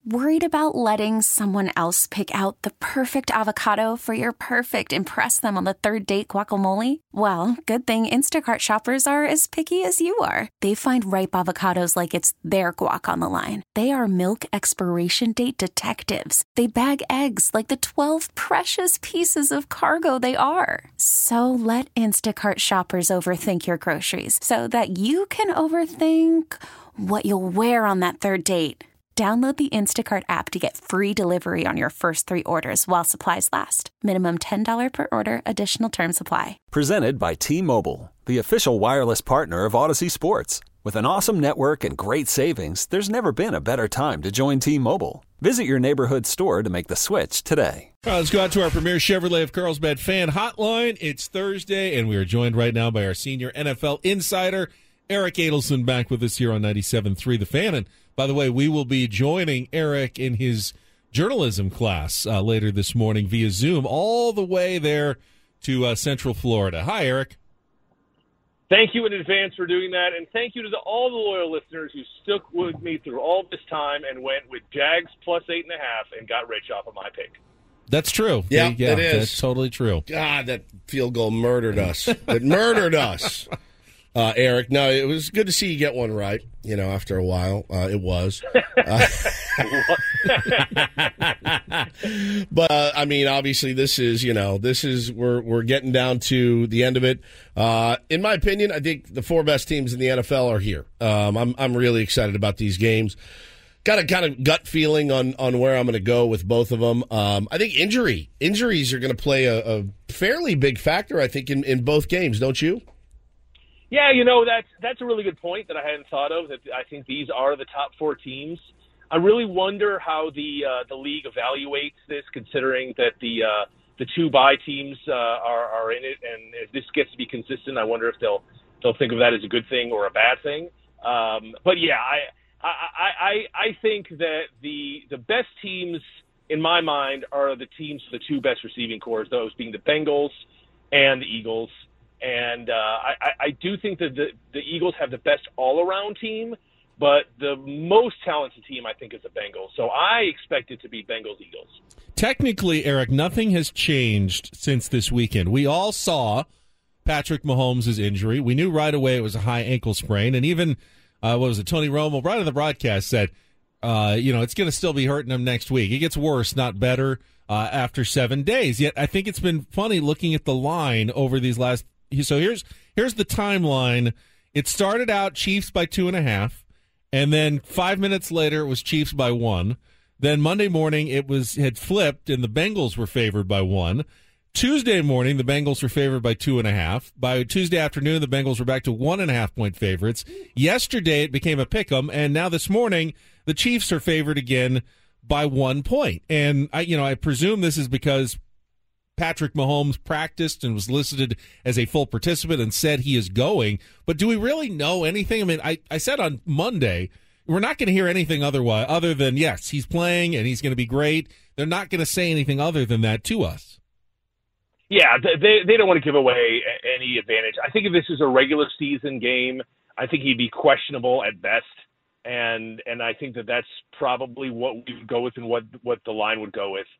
Worried about letting someone else pick out the perfect avocado for your perfect impress them on the third date guacamole? Well, good thing Instacart shoppers are as picky as you are. They find ripe avocados like it's their guac on the line. They are milk expiration date detectives. They bag eggs like the 12 precious pieces of cargo they are. So let Instacart shoppers overthink your groceries so that you can overthink what you'll wear on that third date. Download the Instacart app to get free delivery on your first 3 orders while supplies last. Minimum $10 per order. Additional terms apply. Presented by T-Mobile, the official wireless partner of Odyssey Sports. With an awesome network and great savings, there's never been a better time to join T-Mobile. Visit your neighborhood store to make the switch today. All right, let's go out to our premier Chevrolet of Carlsbad fan hotline. It's Thursday, and we are joined right now by our senior NFL insider, Eric Adelson, back with us here on 97.3 The Fan. And by the way, we will be joining Eric in his journalism class later this morning via Zoom, all the way there to Central Florida. Hi, Eric. Thank you in advance for doing that, and thank you to all the loyal listeners who stuck with me through all this time and went with Jags plus 8.5 and got rich off of my pick. That's true. Yeah, it is. That's totally true. God, that field goal murdered us. It murdered us. Eric, no, it was good to see you get one right, after a while. It was. But, obviously this is, we're getting down to the end of it. In my opinion, I think the 4 best teams in the NFL are here. I'm really excited about these games. Got a kind of gut feeling on where I'm going to go with both of them. I think injuries are going to play a fairly big factor, I think, in both games, don't you? Yeah, that's a really good point that I hadn't thought of. That I think these are the top 4 teams. I really wonder how the league evaluates this, considering that the 2 bye teams are in it, and if this gets to be consistent, I wonder if they'll think of that as a good thing or a bad thing. But yeah, I think that the best teams in my mind are the teams with the 2 best receiving corps, those being the Bengals and the Eagles. And I do think that the Eagles have the best all-around team, but the most talented team, I think, is the Bengals. So I expect it to be Bengals-Eagles. Technically, Eric, nothing has changed since this weekend. We all saw Patrick Mahomes' injury. We knew right away it was a high ankle sprain. And even, Tony Romo, right on the broadcast, said, it's going to still be hurting him next week. It gets worse, not better, after 7 days. Yet I think it's been funny looking at the line over these last. So here's the timeline. It started out Chiefs by 2.5, and then 5 minutes later it was Chiefs by 1. Then Monday morning it had flipped, and the Bengals were favored by 1. Tuesday morning the Bengals were favored by 2.5. By Tuesday afternoon the Bengals were back to 1.5 point favorites. Yesterday it became a pick'em, and now this morning the Chiefs are favored again by 1 point. And I presume this is because Patrick Mahomes practiced and was listed as a full participant and said he is going. But do we really know anything? I mean, I said on Monday, we're not going to hear anything other than, yes, he's playing and he's going to be great. They're not going to say anything other than that to us. Yeah, they don't want to give away any advantage. I think if this is a regular season game, I think he'd be questionable at best. And I think that's probably what we would go with and what the line would go with.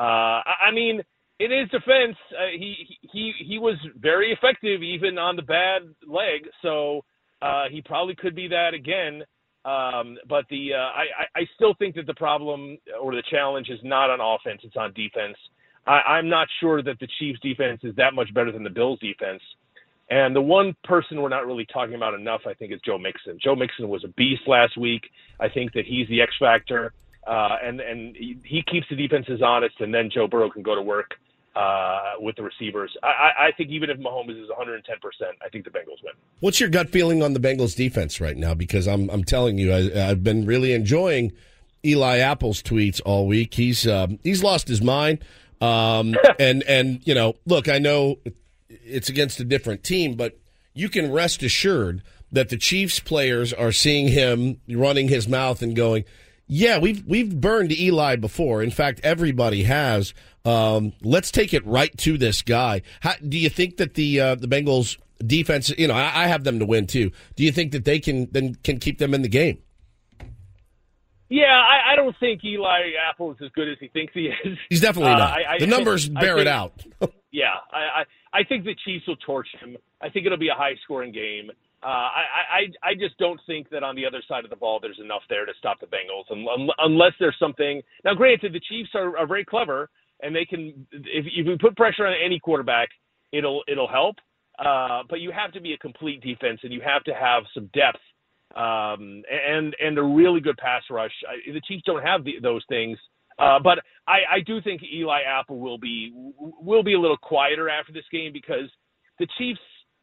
In his defense, he was very effective even on the bad leg, so he probably could be that again. But I still think that the problem or the challenge is not on offense; it's on defense. I'm not sure that the Chiefs' defense is that much better than the Bills' defense. And the one person we're not really talking about enough, I think, is Joe Mixon. Joe Mixon was a beast last week. I think that he's the X factor, and he keeps the defenses honest, and then Joe Burrow can go to work with the receivers. I think even if Mahomes is 110%, I think the Bengals win. What's your gut feeling on the Bengals defense right now? Because I'm telling you, I've been really enjoying Eli Apple's tweets all week. He's lost his mind. And look, I know it's against a different team, but you can rest assured that the Chiefs players are seeing him running his mouth and going, yeah, we've burned Eli before. In fact, everybody has. Let's take it right to this guy. Do you think that the Bengals defense, I have them to win too. Do you think that they can keep them in the game? Yeah, I don't think Eli Apple is as good as he thinks he is. He's definitely not. The numbers bear it out. Yeah, I think the Chiefs will torch him. I think it'll be a high-scoring game. I just don't think that on the other side of the ball there's enough there to stop the Bengals, unless there's something. Now, granted, the Chiefs are very clever, and they can. If you put pressure on any quarterback, it'll help. But you have to be a complete defense, and you have to have some depth. And a really good pass rush. The Chiefs don't have those things, but I do think Eli Apple will be a little quieter after this game because the Chiefs.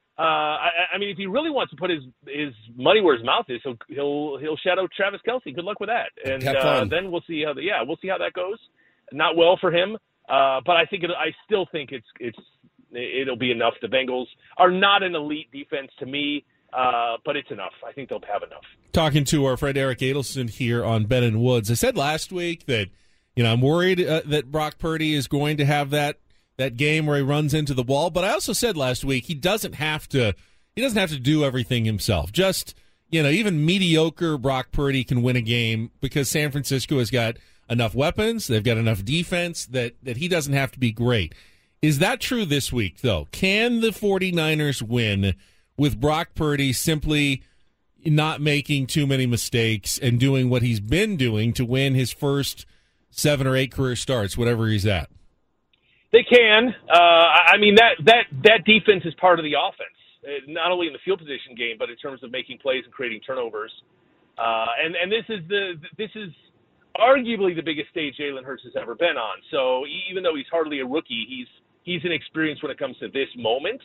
I mean, if he really wants to put his money where his mouth is, he'll shadow Travis Kelce. Good luck with that, and then we'll see how that goes. Not well for him, but I still think it'll be enough. The Bengals are not an elite defense to me. But it's enough. I think they'll have enough. Talking to our friend Eric Adelson here on Ben and Woods, I said last week that I'm worried that Brock Purdy is going to have that game where he runs into the wall. But I also said last week he doesn't have to do everything himself. Just even mediocre Brock Purdy can win a game because San Francisco has got enough weapons. They've got enough defense that he doesn't have to be great. Is that true this week though? Can the 49ers win with Brock Purdy simply not making too many mistakes and doing what he's been doing to win his first 7 or 8 career starts, whatever he's at? They can. I mean, that defense is part of the offense, not only in the field position game, but in terms of making plays and creating turnovers. And this is arguably the biggest stage Jalen Hurts has ever been on. So even though he's hardly a rookie, he's inexperienced when it comes to this moment.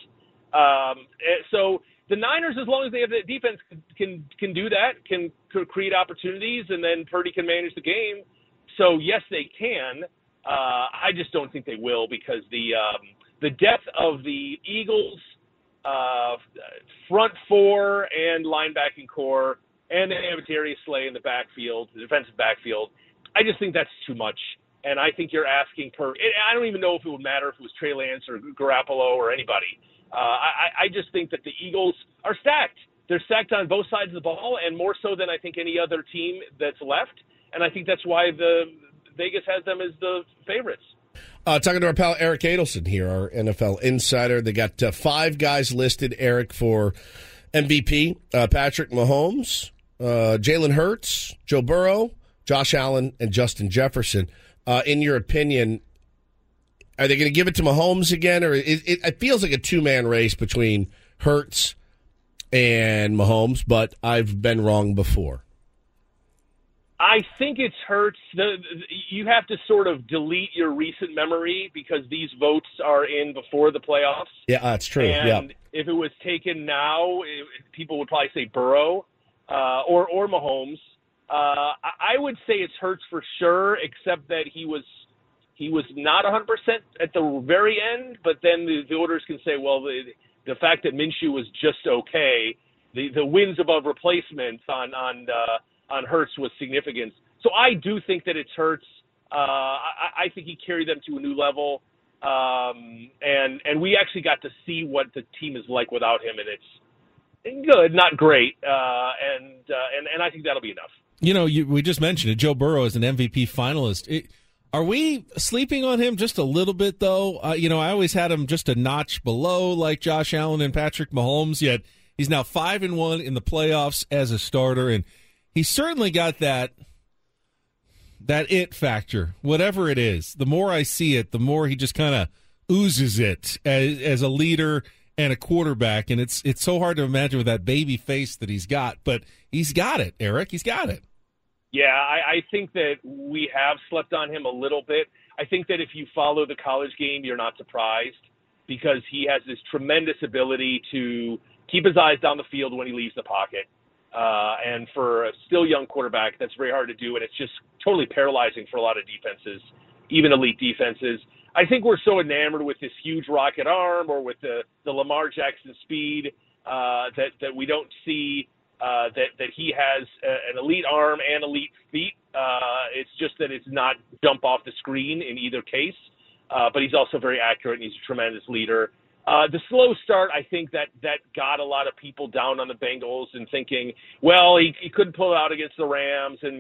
So the Niners, as long as they have the defense, can do that, can create opportunities, and then Purdy can manage the game. So yes, they can. I just don't think they will because the depth of the Eagles' front four and linebacking core, and they have Darius Slay in the backfield, the defensive backfield. I just think that's too much. And I think you're asking I don't even know if it would matter if it was Trey Lance or Garoppolo or anybody. I just think that the Eagles are stacked. They're stacked on both sides of the ball, and more so than I think any other team that's left. And I think that's why the Vegas has them as the favorites. Talking to our pal Eric Adelson here, our NFL insider. They got 5 guys listed, Eric, for MVP. Patrick Mahomes, Jalen Hurts, Joe Burrow, Josh Allen, and Justin Jefferson. In your opinion, are they going to give it to Mahomes again, or it feels like a 2-man race between Hurts and Mahomes, but I've been wrong before. I think it's Hurts. You have to sort of delete your recent memory because these votes are in before the playoffs. Yeah, that's true. And if it was taken now, people would probably say Burrow or Mahomes. I would say it's Hurts for sure, except that he was not 100% at the very end, but then the voters can say, well, the fact that Minshew was just okay, the wins above replacement on Hurts was significant. So I do think that it's Hurts. I think he carried them to a new level, and we actually got to see what the team is like without him, and it's good, not great, and I think that'll be enough. We just mentioned it. Joe Burrow is an MVP finalist. Are we sleeping on him just a little bit, though? I always had him just a notch below, like Josh Allen and Patrick Mahomes, yet he's now 5-1 in the playoffs as a starter, and he's certainly got that it factor, whatever it is. The more I see it, the more he just kind of oozes it as a leader and a quarterback, and it's so hard to imagine with that baby face that he's got, but he's got it, Eric. He's got it. Yeah, I think that we have slept on him a little bit. I think that if you follow the college game, you're not surprised because he has this tremendous ability to keep his eyes down the field when he leaves the pocket. And for a still young quarterback, that's very hard to do, and it's just totally paralyzing for a lot of defenses, even elite defenses. I think we're so enamored with this huge rocket arm or with the Lamar Jackson speed that we don't see that he has an elite arm and elite feet. It's just that it's not jump off the screen in either case. But he's also very accurate, and he's a tremendous leader. The slow start, I think that got a lot of people down on the Bengals and thinking, well, he couldn't pull it out against the Rams, and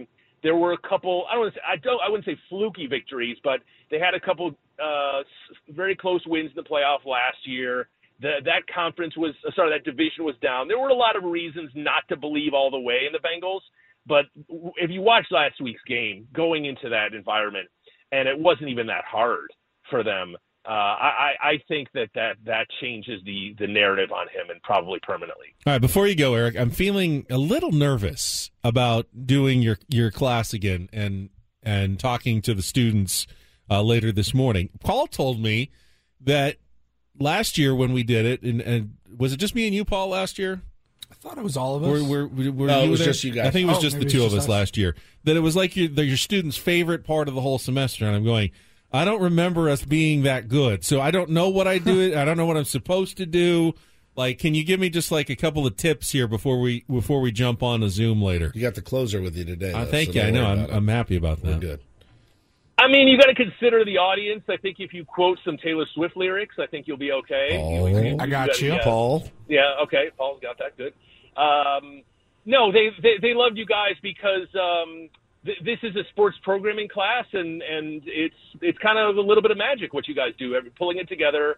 there were a couple. I wouldn't say fluky victories, but they had a couple very close wins in the playoff last year. That division was down. There were a lot of reasons not to believe all the way in the Bengals, but if you watch last week's game, going into that environment, and it wasn't even that hard for them, I think that changes the narrative on him, and probably permanently. All right, before you go, Eric, I'm feeling a little nervous about doing your class again and talking to the students later this morning. Paul told me that last year when we did it, and was it just me and you, Paul, last year? I thought it was all of us. It was just you guys. I think it was just the two of us last year. That it was like your students' favorite part of the whole semester, and I'm going, I don't remember us being that good, so I don't know what I do. I don't know what I'm supposed to do. Like, can you give me just like a couple of tips here before we jump on a Zoom later? You got the closer with you today. Thank you. I know. I'm happy about that. We're good. I mean, you got to consider the audience. I think if you quote some Taylor Swift lyrics, I think you'll be okay. I got you, Paul. Yeah, okay. Paul's got that. Good. No, they loved you guys because this is a sports programming class, and it's kind of a little bit of magic what you guys do. Pulling it together,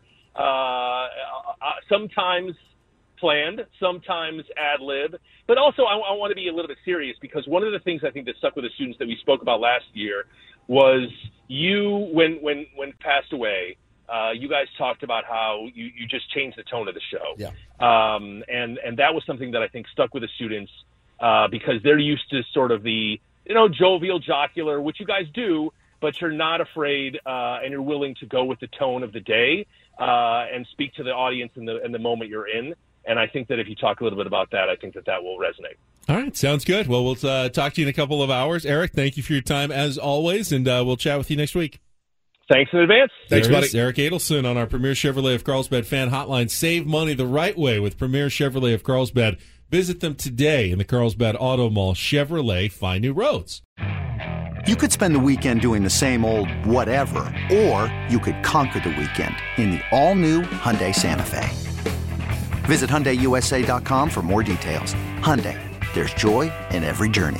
sometimes planned, sometimes ad lib, but also I want to be a little bit serious, because one of the things I think that stuck with the students that we spoke about last year was you, when passed away, you guys talked about how you just changed the tone of the show. Yeah. And that was something that I think stuck with the students, because they're used to sort of the, jovial, jocular, which you guys do, but you're not afraid, and you're willing to go with the tone of the day, and speak to the audience in the moment you're in. And I think that if you talk a little bit about that, I think that will resonate. All right, sounds good. Well, we'll talk to you in a couple of hours. Eric, thank you for your time as always, and we'll chat with you next week. Thanks in advance. Thanks, buddy. Eric Adelson on our Premier Chevrolet of Carlsbad fan hotline. Save money the right way with Premier Chevrolet of Carlsbad. Visit them today in the Carlsbad Auto Mall. Chevrolet, find new roads. You could spend the weekend doing the same old whatever, or you could conquer the weekend in the all-new Hyundai Santa Fe. Visit HyundaiUSA.com for more details. Hyundai, there's joy in every journey.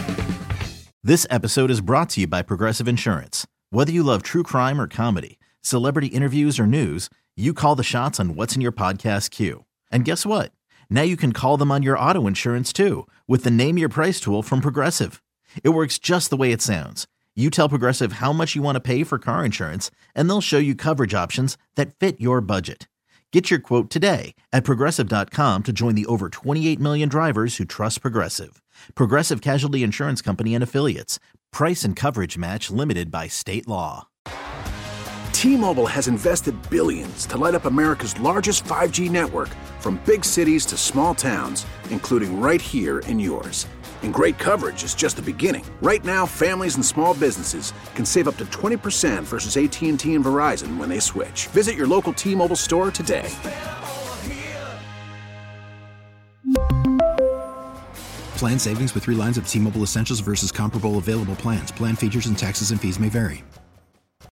This episode is brought to you by Progressive Insurance. Whether you love true crime or comedy, celebrity interviews or news, you call the shots on what's in your podcast queue. And guess what? Now you can call them on your auto insurance too, with the Name Your Price tool from Progressive. It works just the way it sounds. You tell Progressive how much you want to pay for car insurance, and they'll show you coverage options that fit your budget. Get your quote today at Progressive.com to join the over 28 million drivers who trust Progressive. Progressive Casualty Insurance Company and Affiliates. Price and coverage match limited by state law. T-Mobile has invested billions to light up America's largest 5G network, from big cities to small towns, including right here in yours. And great coverage is just the beginning. Right now, families and small businesses can save up to 20% versus AT&T and Verizon when they switch. Visit your local T-Mobile store today. Plan savings with 3 lines of T-Mobile Essentials versus comparable available plans. Plan features and taxes and fees may vary.